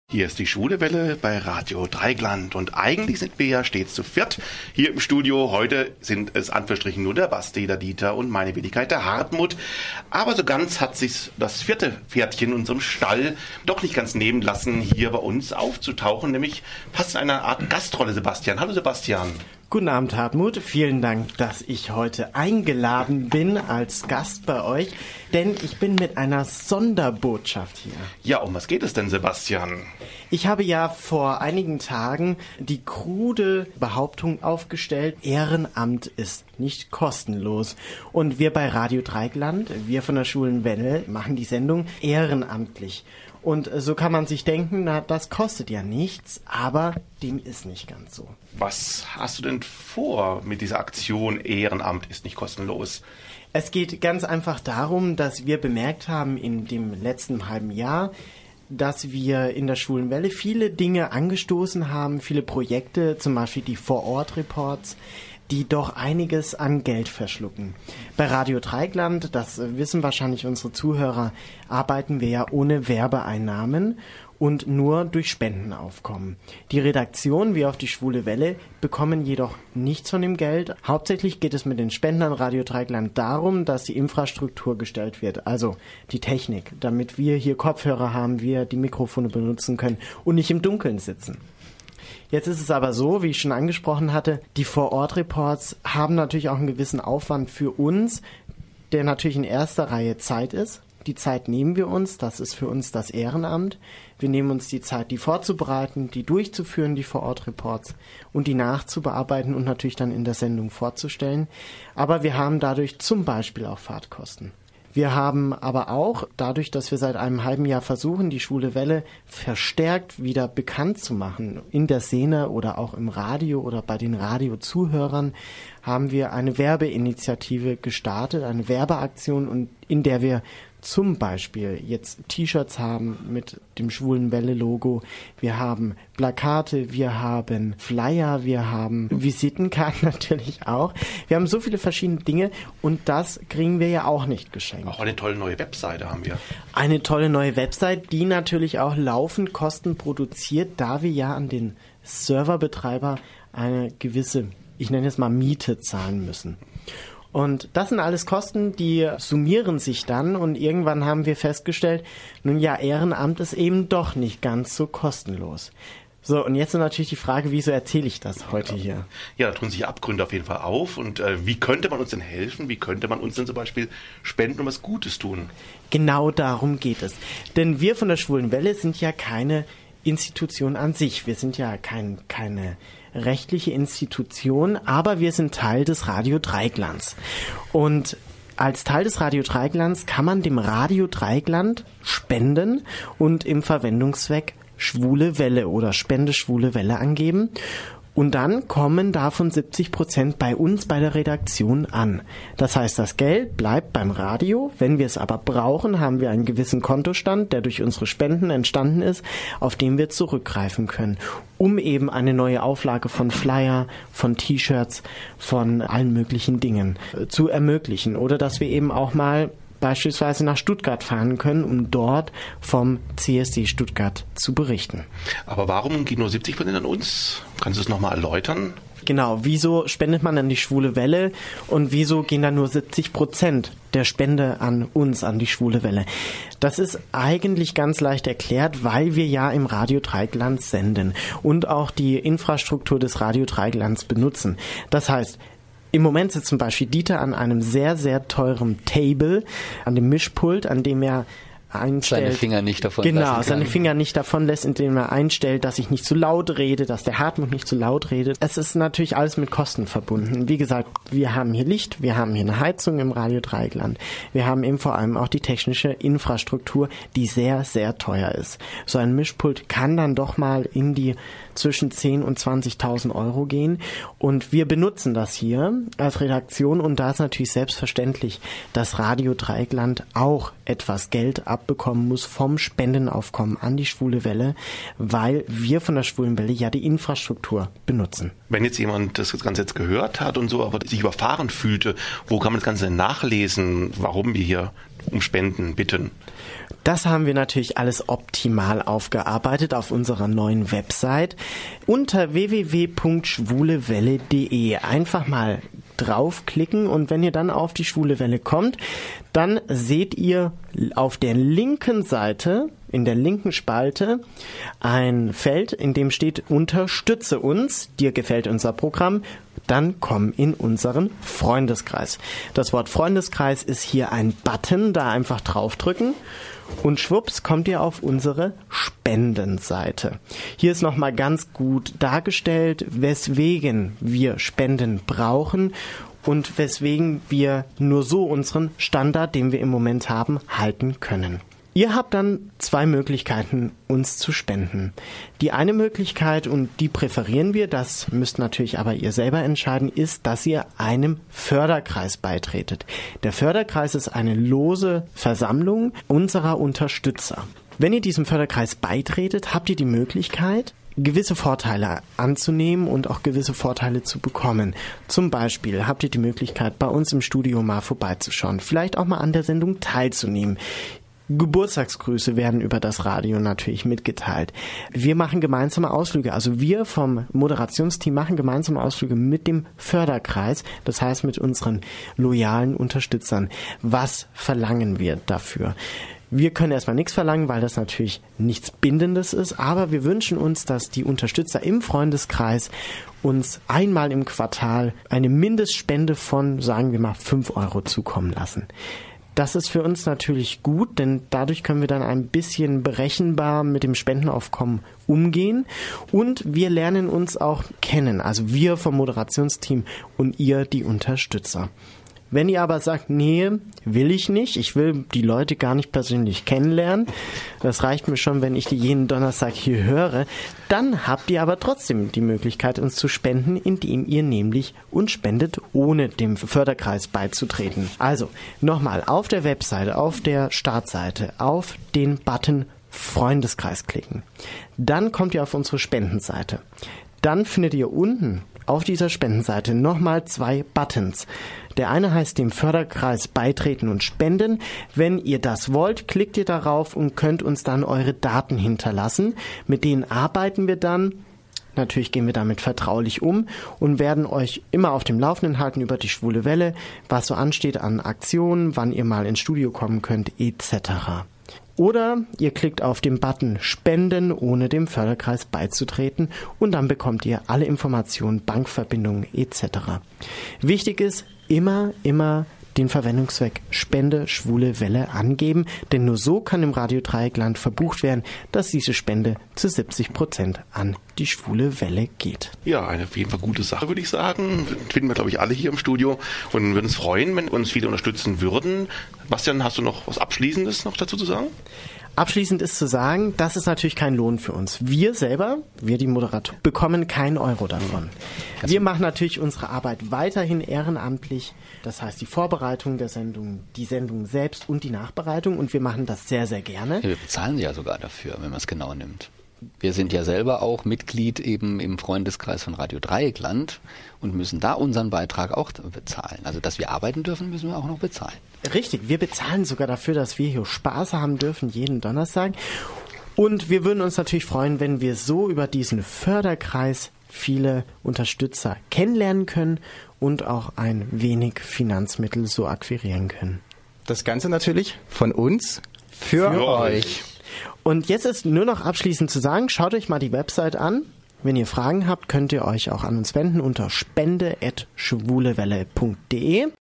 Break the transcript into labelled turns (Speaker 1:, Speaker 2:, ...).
Speaker 1: Hier ist die Schwule Welle bei Radio Dreieckland und eigentlich sind wir ja stets zu viert hier im Studio. Heute sind es Anführungsstrichen nur der Basti, der Dieter und meine Wenigkeit, der Hartmut. Aber so ganz hat sich das vierte Pferdchen in unserem Stall doch nicht ganz nehmen lassen, hier bei uns aufzutauchen, nämlich fast in einer Art Gastrolle, Sebastian. Hallo Sebastian.
Speaker 2: Guten Abend, Hartmut. Vielen Dank, dass ich heute eingeladen bin als Gast bei euch, denn ich bin mit einer Sonderbotschaft hier.
Speaker 1: Ja, um was geht es denn, Sebastian?
Speaker 2: Ich habe ja vor einigen Tagen die krude Behauptung aufgestellt, Ehrenamt ist nicht kostenlos. Und wir bei Radio Dreieckland, wir von der Schwulen Welle, machen die Sendung ehrenamtlich. Und so kann man sich denken, na, das kostet ja nichts, aber dem ist nicht ganz so.
Speaker 1: Was hast du denn vor mit dieser Aktion Ehrenamt ist nicht kostenlos?
Speaker 2: Es geht ganz einfach darum, dass wir bemerkt haben in dem letzten halben Jahr, dass wir in der Schwulen Welle viele Dinge angestoßen haben, viele Projekte, zum Beispiel die Vor-Ort-Reports, die doch einiges an Geld verschlucken. Bei Radio Dreieckland, das wissen wahrscheinlich unsere Zuhörer, arbeiten wir ja ohne Werbeeinnahmen und nur durch Spendenaufkommen. Die Redaktion, wie auch die Schwule Welle, bekommen jedoch nichts von dem Geld. Hauptsächlich geht es mit den Spenden an Radio Dreieckland darum, dass die Infrastruktur gestellt wird, also die Technik, damit wir hier Kopfhörer haben, wir die Mikrofone benutzen können und nicht im Dunkeln sitzen. Jetzt ist es aber so, wie ich schon angesprochen hatte, die Vor-Ort-Reports haben natürlich auch einen gewissen Aufwand für uns, der natürlich in erster Reihe Zeit ist. Die Zeit nehmen wir uns, das ist für uns das Ehrenamt. Wir nehmen uns die Zeit, die vorzubereiten, die durchzuführen, die Vor-Ort-Reports und die nachzubearbeiten und natürlich dann in der Sendung vorzustellen. Aber wir haben dadurch zum Beispiel auch Fahrtkosten. Wir haben aber auch, dadurch, dass wir seit einem halben Jahr versuchen, die Schwule Welle verstärkt wieder bekannt zu machen, in der Szene oder auch im Radio oder bei den Radiozuhörern, haben wir eine Werbeinitiative gestartet, eine Werbeaktion, und in der wir zum Beispiel jetzt T-Shirts haben mit dem Schwulen Welle-Logo, wir haben Plakate, wir haben Flyer, wir haben Visitenkarten natürlich auch. Wir haben so viele verschiedene Dinge und das kriegen wir ja auch nicht geschenkt.
Speaker 1: Auch eine tolle neue Webseite haben wir.
Speaker 2: Eine tolle neue Website, die natürlich auch laufend Kosten produziert, da wir ja an den Serverbetreiber eine gewisse, ich nenne es mal Miete zahlen müssen. Und das sind alles Kosten, die summieren sich dann und irgendwann haben wir festgestellt, nun ja, Ehrenamt ist eben doch nicht ganz so kostenlos. So, und jetzt ist natürlich die Frage, wieso erzähle ich das heute hier?
Speaker 1: Ja, da tun sich Abgründe auf jeden Fall auf. Und wie könnte man uns denn helfen? Wie könnte man uns denn zum Beispiel spenden und was Gutes tun?
Speaker 2: Genau darum geht es. Denn wir von der Schwulen Welle sind ja keine Institution an sich. Wir sind ja keine rechtliche Institution, aber wir sind Teil des Radio Dreiecklands. Und als Teil des Radio Dreiecklands kann man dem Radio Dreieckland spenden und im Verwendungszweck Schwule Welle oder Spende Schwule Welle angeben. Und dann kommen davon 70% bei uns bei der Redaktion an. Das heißt, das Geld bleibt beim Radio. Wenn wir es aber brauchen, haben wir einen gewissen Kontostand, der durch unsere Spenden entstanden ist, auf den wir zurückgreifen können, um eben eine neue Auflage von Flyer, von T-Shirts, von allen möglichen Dingen zu ermöglichen. Oder dass wir eben auch mal beispielsweise nach Stuttgart fahren können, um dort vom CSD Stuttgart zu berichten.
Speaker 1: Aber warum gehen nur 70% an uns? Kannst du es nochmal erläutern?
Speaker 2: Genau, wieso spendet man an die Schwule Welle und wieso gehen dann nur 70% der Spende an uns, an die Schwule Welle? Das ist eigentlich ganz leicht erklärt, weil wir ja im Radio Dreieckland senden und auch die Infrastruktur des Radio Dreiecklands benutzen. Das heißt, im Moment sitzt zum Beispiel Dieter an einem sehr, sehr teuren Table, an dem Mischpult, an dem er einstellt.
Speaker 3: Seine Finger nicht davon lassen kann.
Speaker 2: Genau, seine Finger nicht davon lässt, indem er einstellt, dass ich nicht zu laut rede, dass der Hartmut nicht zu laut redet. Es ist natürlich alles mit Kosten verbunden. Wie gesagt, wir haben hier Licht, wir haben hier eine Heizung im Radio Dreieckland. Wir haben eben vor allem auch die technische Infrastruktur, die sehr, sehr teuer ist. So ein Mischpult kann dann doch mal in die zwischen 10.000 und 20.000 Euro gehen. Und wir benutzen das hier als Redaktion und da ist natürlich selbstverständlich, dass Radio Dreieckland auch etwas Geld abbekommen muss vom Spendenaufkommen an die Schwule Welle, weil wir von der Schwulen Welle ja die Infrastruktur benutzen.
Speaker 1: Wenn jetzt jemand das Ganze jetzt gehört hat und so, aber sich überfahren fühlte, wo kann man das Ganze nachlesen, warum wir hier um Spenden bitten?
Speaker 2: Das haben wir natürlich alles optimal aufgearbeitet auf unserer neuen Website unter www.schwulewelle.de. Einfach mal draufklicken und wenn ihr dann auf die Schwule Welle kommt, dann seht ihr auf der linken Seite, in der linken Spalte, ein Feld, in dem steht Unterstütze uns, dir gefällt unser Programm, dann komm in unseren Freundeskreis. Das Wort Freundeskreis ist hier ein Button, da einfach draufdrücken. Und schwupps kommt ihr auf unsere Spendenseite. Hier ist nochmal ganz gut dargestellt, weswegen wir Spenden brauchen und weswegen wir nur so unseren Standard, den wir im Moment haben, halten können. Ihr habt dann 2 Möglichkeiten, uns zu spenden. Die eine Möglichkeit, und die präferieren wir, das müsst natürlich aber ihr selber entscheiden, ist, dass ihr einem Förderkreis beitretet. Der Förderkreis ist eine lose Versammlung unserer Unterstützer. Wenn ihr diesem Förderkreis beitretet, habt ihr die Möglichkeit, gewisse Vorteile anzunehmen und auch gewisse Vorteile zu bekommen. Zum Beispiel habt ihr die Möglichkeit, bei uns im Studio mal vorbeizuschauen, vielleicht auch mal an der Sendung teilzunehmen. Geburtstagsgrüße werden über das Radio natürlich mitgeteilt. Wir machen gemeinsame Ausflüge, also wir vom Moderationsteam machen gemeinsame Ausflüge mit dem Förderkreis, das heißt mit unseren loyalen Unterstützern. Was verlangen wir dafür? Wir können erstmal nichts verlangen, weil das natürlich nichts Bindendes ist, aber wir wünschen uns, dass die Unterstützer im Freundeskreis uns einmal im Quartal eine Mindestspende von, sagen wir mal, 5 Euro zukommen lassen. Das ist für uns natürlich gut, denn dadurch können wir dann ein bisschen berechenbar mit dem Spendenaufkommen umgehen und wir lernen uns auch kennen, also wir vom Moderationsteam und ihr, die Unterstützer. Wenn ihr aber sagt, nee, will ich nicht, ich will die Leute gar nicht persönlich kennenlernen, das reicht mir schon, wenn ich die jeden Donnerstag hier höre, dann habt ihr aber trotzdem die Möglichkeit, uns zu spenden, indem ihr nämlich uns spendet, ohne dem Förderkreis beizutreten. Also, nochmal, auf der Webseite, auf der Startseite, auf den Button Freundeskreis klicken. Dann kommt ihr auf unsere Spendenseite. Dann findet ihr unten auf dieser Spendenseite nochmal 2 Buttons. Der eine heißt dem Förderkreis beitreten und spenden. Wenn ihr das wollt, klickt ihr darauf und könnt uns dann eure Daten hinterlassen. Mit denen arbeiten wir dann. Natürlich gehen wir damit vertraulich um und werden euch immer auf dem Laufenden halten über die Schwule Welle, was so ansteht an Aktionen, wann ihr mal ins Studio kommen könnt, etc. Oder ihr klickt auf den Button Spenden, ohne dem Förderkreis beizutreten und dann bekommt ihr alle Informationen, Bankverbindungen etc. Wichtig ist, immer den Verwendungszweck Spende Schwule Welle angeben, denn nur so kann im Radio Dreieckland verbucht werden, dass diese Spende zu 70% an die Schwule Welle geht.
Speaker 1: Ja, eine auf jeden Fall gute Sache, würde ich sagen. Finden wir, glaube ich, alle hier im Studio und würden uns freuen, wenn uns viele unterstützen würden. Bastian, hast du noch was Abschließendes noch dazu zu sagen?
Speaker 2: Abschließend ist zu sagen, das ist natürlich kein Lohn für uns. Wir selber, wir die Moderatoren, bekommen keinen Euro davon. Wir machen natürlich unsere Arbeit weiterhin ehrenamtlich. Das heißt die Vorbereitung der Sendung, die Sendung selbst und die Nachbereitung. Und wir machen das sehr, sehr gerne.
Speaker 3: Ja, wir bezahlen ja sogar dafür, wenn man es genau nimmt. Wir sind ja selber auch Mitglied eben im Freundeskreis von Radio Dreieckland und müssen da unseren Beitrag auch bezahlen. Also, dass wir arbeiten dürfen, müssen wir auch noch bezahlen.
Speaker 2: Richtig, wir bezahlen sogar dafür, dass wir hier Spaß haben dürfen jeden Donnerstag. Und wir würden uns natürlich freuen, wenn wir so über diesen Förderkreis viele Unterstützer kennenlernen können und auch ein wenig Finanzmittel so akquirieren können.
Speaker 4: Das Ganze natürlich von uns für euch.
Speaker 2: Und jetzt ist nur noch abschließend zu sagen, schaut euch mal die Website an. Wenn ihr Fragen habt, könnt ihr euch auch an uns wenden unter spende@schwulewelle.de.